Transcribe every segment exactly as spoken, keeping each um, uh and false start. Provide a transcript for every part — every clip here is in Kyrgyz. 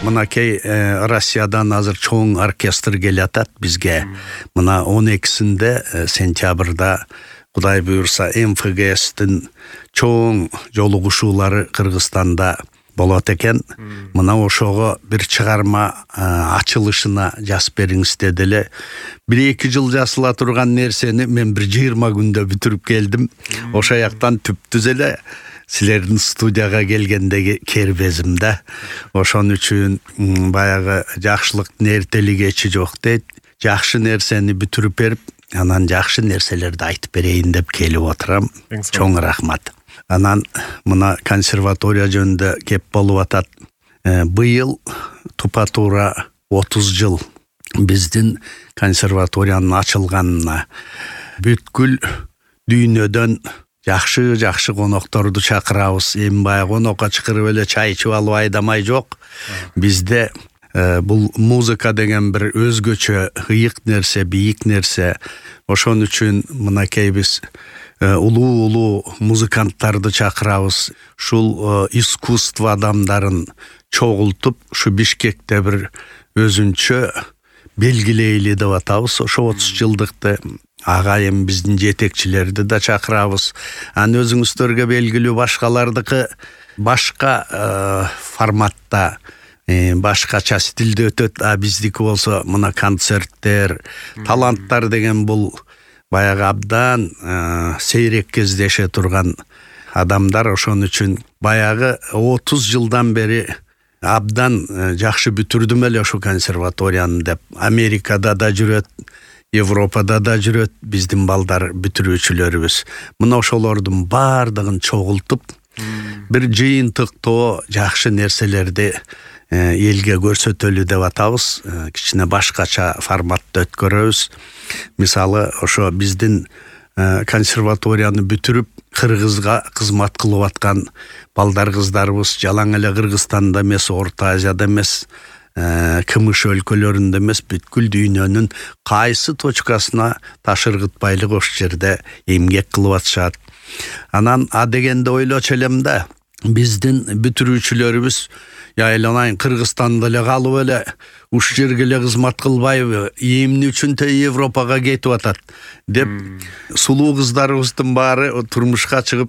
мынакей Россиядан азыр чоң оркестр келатат бизге. Мына он экисинде сентябрда Кудай буйрса эм эф гэ эстин чоң жолугушуулары Кыргызстанда болот экен. Мына ошого бир чыгарма ачылышына жазып бериңиз деди эле. бир эки жыл жасыла турган нерсени мен бир жыйырма күндө бүтүрүп келдим. Ошо жактан түптүз эле силердин студияга келгендеги кербезимде. Ошон үчүн баягы жакшылыктын эртелигечи жок дейт. Жакшы нерсени бүтүрүп берип, анан жакшы нерселерди айтып берейин деп келип отурам. Чоң рахмат. Анан мына консерватория жөнүндө кеп болуп атат. Быйыл тупа-туура отуз жыл биздин консерваториянын ачылганына. Бүткүл дүйнөдөн жакшы-жакшы конокторду чакырабыз. Эми баягы конокко чакырып эле чай ичип алып айдамай жок. Бизде бул музыка деген бир өзгөчө ыйык нерсе, бийик нерсе. Ошон үчүн мынакей биз улуу-улуу музыканттарды чакырабыз. Шул искусство адамдарын чогултуп, ушу Бишкекте бир өзүнчө белгилейли деп атабыз. Ошо отуз жылдыкты агайым биздин жетекчилерди да чакырабыз. Аны өзүңүздөргө белгилүү башкалардыкы башка форматта, башкача стилде өтөт. А биздики болсо мына концерттер, таланттар деген бул баягы абдан сейрек кездеше турган адамдар. Ошон үчүн баягы отуз жылдан бери абдан жакшы бүтүрдүм эле ошо консерваторияны деп. Америкада да жүрөт, Европада да жүрөт биздин балдар бүтүрүүчүлөрүбүз. Мына ошолордун бардыгын чогултуп, бир жыйынтыктоо жакшы нерселерди элге көрсөтөлү деп атабыз. Кичине башкача форматта өткөрөбүз. Мисалы, ошо биздин консерваторияны бүтүрүп Кыргызга кызмат кылып аткан балдар кыздарыбыз жалаң эле Кыргызстанда эмес, Орто Азияда эмес, Кымыш өлкөлөрүндө эмес, бүткүл дүйнөнүн кайсы точкасына ташыргытпайлык ошол жерде эмгек кылып атышат. Анан а дегенде ойлочу элем да, биздин бүтүрүүчүлөрүбүз яйланайын Кыргызстанда эле калып эле уш жерге эле кызмат кылбайбы, эмне үчүн те Европага кетип атат деп сулуу кыздарыбыздын баары турмушка чыгып,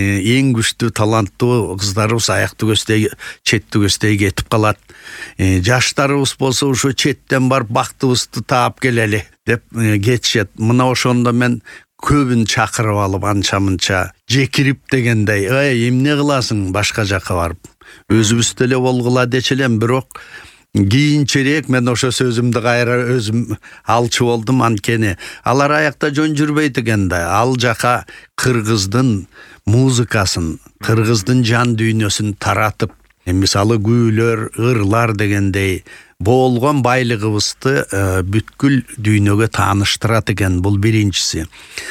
эң күчтүү таланттуу кыздарыбыз аяктуу көздөй, четтүү көздөй кетип калат. Жаштарыбыз болсо ошо четтен барып бактыбызды таап келели деп кетишет. Мына ошондо мен көбүн чакырып алып анча-мынча жекирип дегендей, "Эй, эмне кыласың башка жакка барып? Өзүбүз деле болгула" дечелем. Бирок кийинчерээк мен ошо сөзүмдү кайра өзүм алчу болдум. Анткени алар аякта жөн жүрбөйт экен да. Ал жака кыргыздын музыкасын, кыргыздын жан дүйнөсүн таратып, мисалы күүлөр, ырлар дегендей болгон байлыгыбызды бүткүл дүйнөгө тааныштырат экен. Бул биринчиси.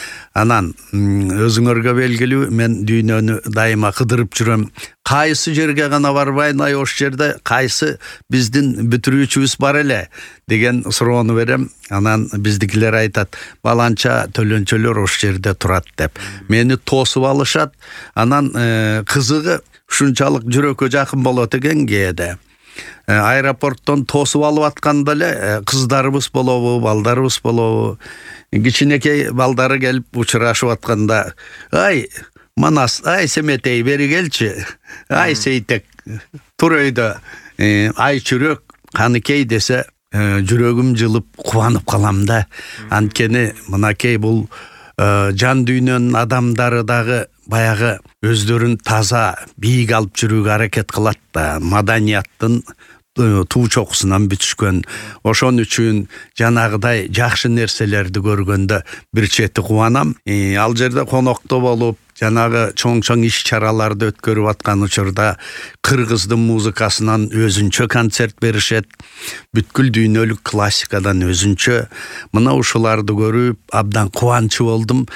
Анан өзүңөргө белгилүү, мен дүйнөнү дайыма кыдырып жүрөм. Кайсы жерге гана барбайын, ай ошол жерде кайсы биздин бүтүрүүчүбүз бар эле деген суроону берем. Анан биздикилер айтат, баланча төлөнчөлөр ошол жерде турат деп. Мени тосуп алышат. Анан кызыгы ушунчалык жүрөккө жакын болот экен кээде. Аэропорттон тосуп алып атканда эле кыздарыбыз болобу, балдарыбыз болобу, кичинекей балдары келип учурашып атканда, "Ай, Манас, ай Семетей, бери келчи. Ай Сейтек, тур өйдө. Ай чүрөк, каныкей" десе, жүрөгүм жылып кубанып калам да. Анткени мынакей бул жан дүйнөнүн адамдары дагы баягы өздөрүн таза, бийик алып жүрүүгө аракет кылат да, маданияттын туу чокусунан бүтүшкөн. Ошон үчүн жанагыдай жакшы нерселерди көргөндө бир чети кубанам. Ал жерде конокто болуп, жанагы чоң-чоң иш-чараларды өткөрүп аткан учурда кыргыздын музыкасынан өзүнчө концерт беришет. Бүткүл дүйнөлүк классикадан өзүнчө. Мына ушуларды көрүп абдан кубанчу болдум.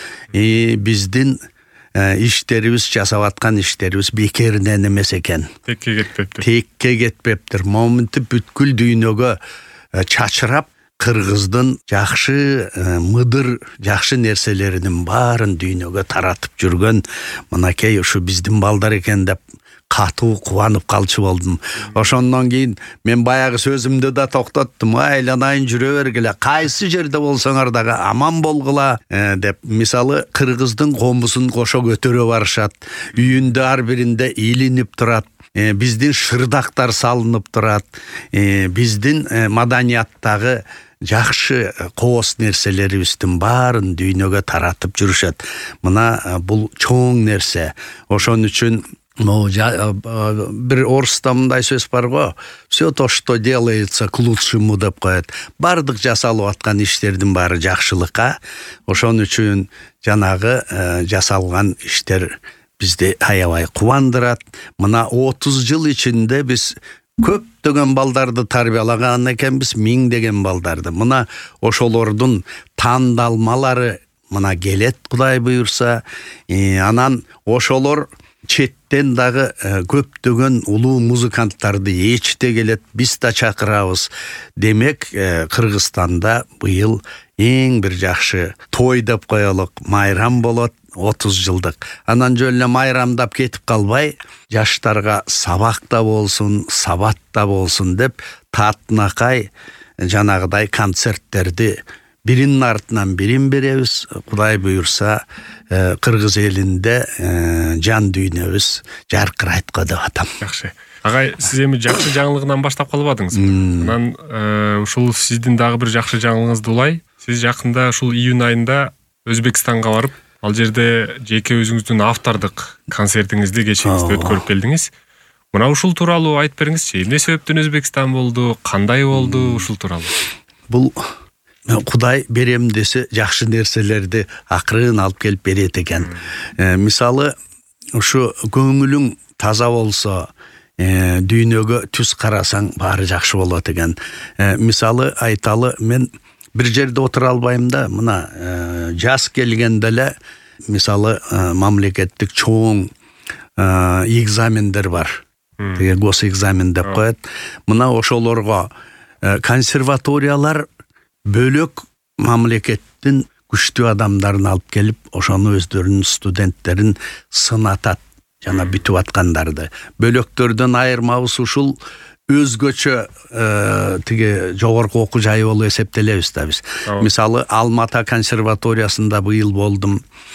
Биздин иштерибиз, жасап аткан иштерибиз бекеринен эмес экен. Текке кетпептир. Текке кетпептир. Моминтип бүткүл дүйнөгө чачырап, кыргыздын жакшы, мыдыр, жакшы нерселеринин баарын дүйнөгө таратып жүргөн мынакей ушу биздин балдар экен деп катуу кубанып калчу болдум. Ошондон кийин мен баягы сөзүмдү да токтоттум. Айланайын жүрө бергиле, кайсы жерде болсоңар дагы аман болгула деп. Мисалы кыргыздын комбусун кошо көтөрө барышат. Үйүндө ар биринде илинип турат. Биздин шырдактар салынып турат. Биздин маданияттагы жакшы коос нерселерибиздин баарын дүйнөгө таратып жүрүшөт. Мына бул чоң нерсе. Ошон үчүн бир орусда мындай сөз бар го, все то, что делается к лучшему деп коет. Бардык жасалып аткан иштердин баары жакшылыкка. Ошон үчүн жанагы жасалган иштер бизди аябай кубандырат. Мына отуз жыл ичинде биз көптөгөн балдарды тарбиялаган экенбиз, миңдеген балдарды. Мына ошолордун тандалмалары мына келет, Кудай буйрса. Анан ошолор четтен дагы көптөгөн улуу музыканттарды ээчте келет, биз да чакырабыз. Демек, Кыргызстанда быйыл эң бир жакшы той деп коелук, майрам болот, отуз жылдык. Анан жөн эле майрамдап кетип калбай, жаштарга сабак да болсун, сабат да болсун деп таатынакай жанагыдай концерттерди биринин артынан бирин беребиз. Кудай буйрса, Кыргыз элинде жан дүйнөбүз жаркырайт го деп атам. Жакшы. Агай, сиз эми жакшы жаңылыгынан баштап калбадыңызбы? Анан ушул сиздин дагы бир жакшы жаңылыгыңызды улай. Сиз жакында ушул июнь айында Өзбекстанга барып, ал жерде жеке өзүңүздүн автордук концертиңизди кечиңизди өткөрүп келдиңиз. Мына ушул тууралуу айтып бериңизчи. Эмне себептен Өзбекстан болду, кандай болду, ушул тууралуу? Бул Кудай берем десе жакшы нерселерди акырын алып келип берет экен. Мисалы, ушу көңүлүң таза болсо, дүйнөгө түз карасаң баары жакшы болот экен. Мисалы айталы, мен бир жерде отура албайм да, мына жаз келгенде эле мисалы мамлекеттик чоң экзамендер бар. Теге гос экзамен деп коет. Мына ошолорго консерваториялар бөлөк мамлекеттин күчтүү адамдарын алып келип, ошону өздөрүнүн студенттерин сынатат, жана бүтүп аткандарды. Бөлөктөрдөн айырмабыз ушул өзгөчө тиги жогорку окуу жайы болуп эсептелебиз да биз. Мисалы, Алмата консерваториясында быйыл болдум.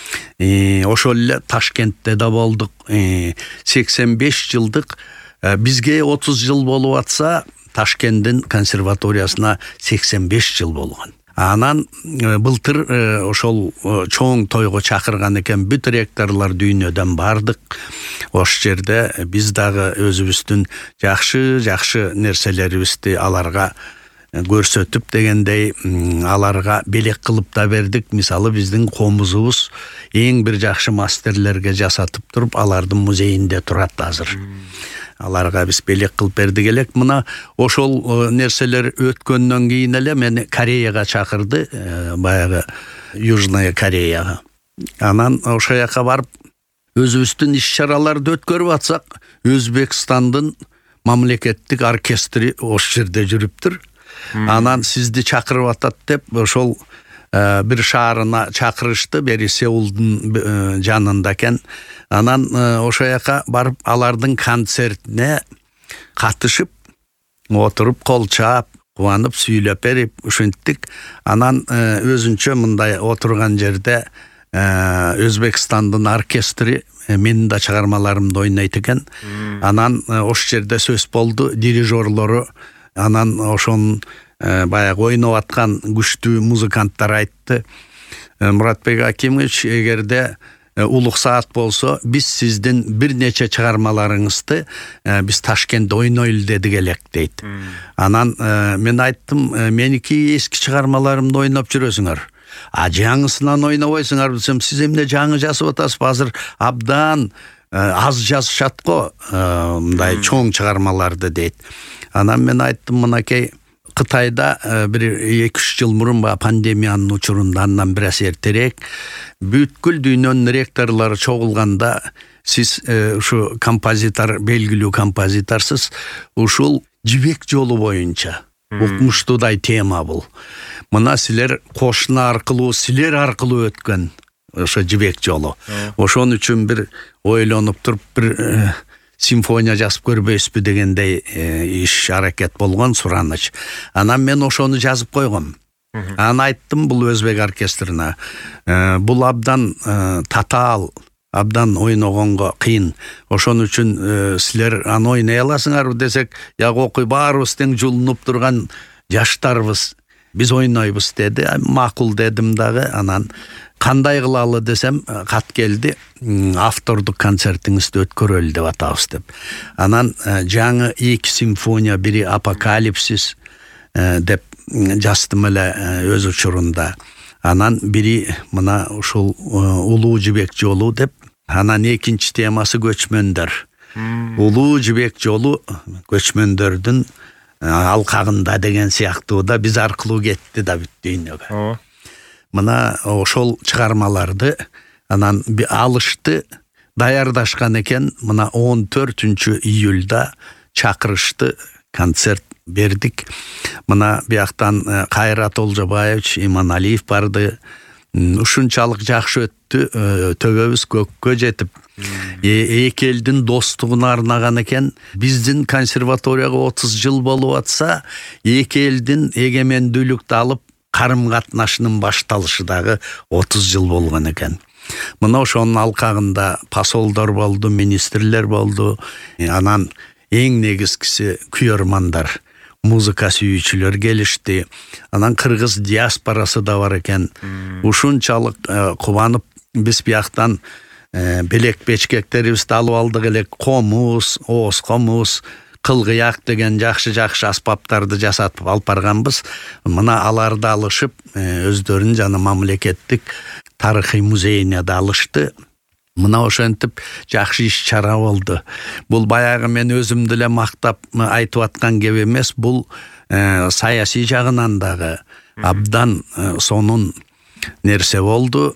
Ошол эле Ташкентте да болдук. сексен беш жылдык, бизге отуз жыл болуп атса, Ташкенттин консерваториясына сексен беш жыл болгон. Анан былтыр ошол чоң тойго чакырган экен, бүт ректорлор дүйнөдөн бардык. Ош жерде биз дагы өзүбүздүн жакшы-жакшы нерселерибизди аларга көрсөтүп дегендей, аларга белек кылып да бердик. Мисалы, биздин комузубуз эң бир жакшы мастерлерге жасатып туруп, алардын музейинде турат азыр. Аларга биз белек кылып бердик элек. Мына ошол нерселер өткөндөн кийин эле мени Кореяга чакырды, баягы Южная Кореяга. Анан ошо жака барып, өзүбүздүн иш-чараларды өткөрүп атсак, Өзбекстандын мамлекеттик оркестри ош жерде жүрүптүр. Анан сизди чакырып атат деп, ошол бир шаарына чакырышты, бери Сеулдун жанында экен. Анан ошо жака барып, алардын концертине катышып, отуруп, кол чаап, кубанып, сүйлөп берип, ушинттик. Анан өзүнчө мындай отурган жерде Өзбекстандын оркестри менин да чыгармаларымды ойнойт экен. Анан ош жерде сөз болду, дирижерлору. Анан ошон баягы ойноп аткан күчтүү музыканттар айтты: Муратбек Акимович, эгерде улук саат болсо, биз сиздин бир нече чыгармаларыңызды биз Ташкентте ойнойлу дедик элек дейт. Анан мен айттым, меники эски чыгармаларымды ойноп жүрөсүңөр. А жаңысынан ойнобойсуңар десем, сиз эмне жаңы жазып атасызбы? Азыр абдан аз жазышат го мындай чоң чыгармаларды дейт. Анан мен айттым, мынакей Кытайда бир эки үч жыл мурун пандемиянын учурунда, андан бир аз эртерээк, бүткүл дүйнөнүн ректорлору чогулганда, сиз ушу композитор, белгилүү композиторсуз, ушул жибек жолу боюнча укмуштуудай тема бул. Мына силер кошуна аркылуу, силер аркылуу өткөн ошо жибек жолу. Ошон үчүн бир ойлонуп туруп, бир симфония жазып көрбөйсүзбү дегендей иш аракет болгон, сураныч. Анан мен ошону жазып койгом. Анан айттым бул өзбек оркестрина. Бул абдан татаал, абдан ойногонго кыйын. Ошон үчүн силер аны ойнай аласыңарбы десек, яг окуй баарыбыз тең жулунуп турган жаштарбыз. Биз ойнойбуз деди. Макул дедим дагы. Анан кандай кылалы десем, кат келди. Автордук концертиңизди өткөрөлү деп атабыз деп. Анан жаңы эки симфония, бири Апокалипсис деп жаздым эле өз учурунда. Анан бири мына ушул Улуу жибек жолу деп. Анан экинчи темасы көчмөндөр. Улуу жибек жолу көчмөндөрдүн алкагында деген сыяктуу да биз аркылуу кетти да бүт дүйнөгө. Мына ошол чыгармаларды анан алышты, даярдашкан экен. Мына он төртүнчү июлда чакырышты, концерт бердик. Мына бияктан Кайрат Олжобаевич, Иманалиев барды. Ушунчалык жакшы өттү, төбөбүз көккө жетип. Эки элдин достугуна арнаган экен. Биздин консерваторияга отуз жыл болуп атса, эки элдин эгемендүүлүктү алып карым катнашынын башталышы дагы отуз жыл болгон экен. Мына ошонун алкагында посолдор болду, министрлер болду. Анан эң негизгиси күйөрмандар, музыка сүйүүчүлөр келишти. Анан кыргыз диаспорасы да бар экен. Ушунчалык кубанып биз бияктан белек бечкектерибизди алып алдык эле. Комуз, ооз комуз, кылгыяк деген жакшы-жакшы аспаптарды жасатып алып барганбыз. Мына аларды алышып, өздөрүн жана мамлекеттик тарыхый музейине да алышты. Мына ошентип жакшы иш чара болду. Бул баягы мен өзүмдү эле мактап айтып аткан кеп эмес, бул саясий жагынан дагы абдан сонун нерсе болду.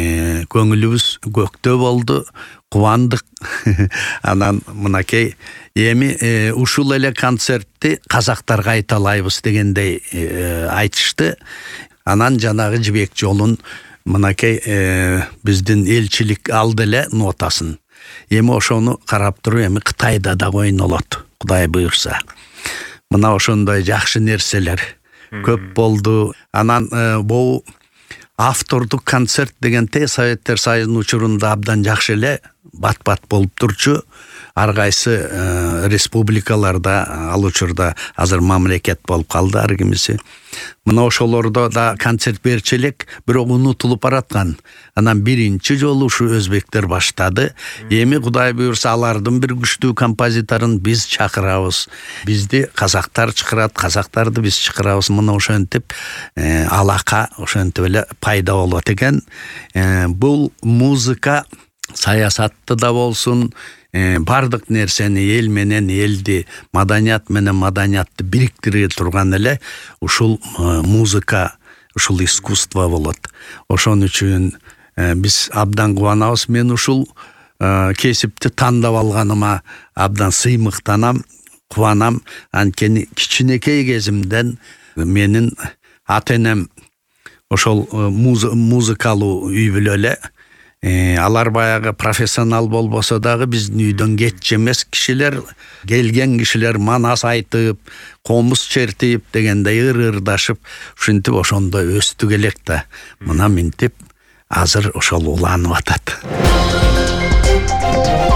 Көңүлүбүз көктө болду, кубандык. Анан мынакей эми ушул эле концертти казактарга айталайбыз дегендей айтышты. Анан жанагы жибек жолун мынакей биздин элчилик алды эле нотасын. Эми ошону карап туруп, эми Кытайда да ойнолот, Кудай буйрса. Мына ошондой жакшы нерселер көп болду. Анан бул автордук концерт дегенде Советтер Союзунун учурунда абдан жакшы эле бат-бат болуп турчу. Ар кайсы республикаларда ал учурда азыр мамлекет болуп калды ар кимиси. Мына ошолордо да концерт берчү элек, бирок унутулуп бараткан. Анан биринчи жолу ушу өзбектер баштады. Эми Кудай буйрса алардын бир күчтүү композиторун биз чакырабыз. Бизди казактар чакырат, казактарды биз чакырабыз. Мына ошентип алака ошентип эле пайда болот экен. Бул музыка саясатты да болсун, бардык нерсени, эл менен элди, маданият менен маданиятты бириктире турган эле ушул музыка, ушул искусство болот. Ошон үчүн биз абдан кубанабыз. Мен ушул кесипти тандап алганыма абдан сыймыктанам, кубанам. Анткени кичинекей кезимден менин ата-энем ошол музыкалуу үй бүлө эле. Алар баягы профессионал болбосо дагы биздин үйдөн кетчи эмес кишилер, келген кишилер манас айтып, комуз чертип дегендей ыр-ырдашып, ушинтип ошондой өстүк элек да. Мына минтип азыр ошол уланып атат.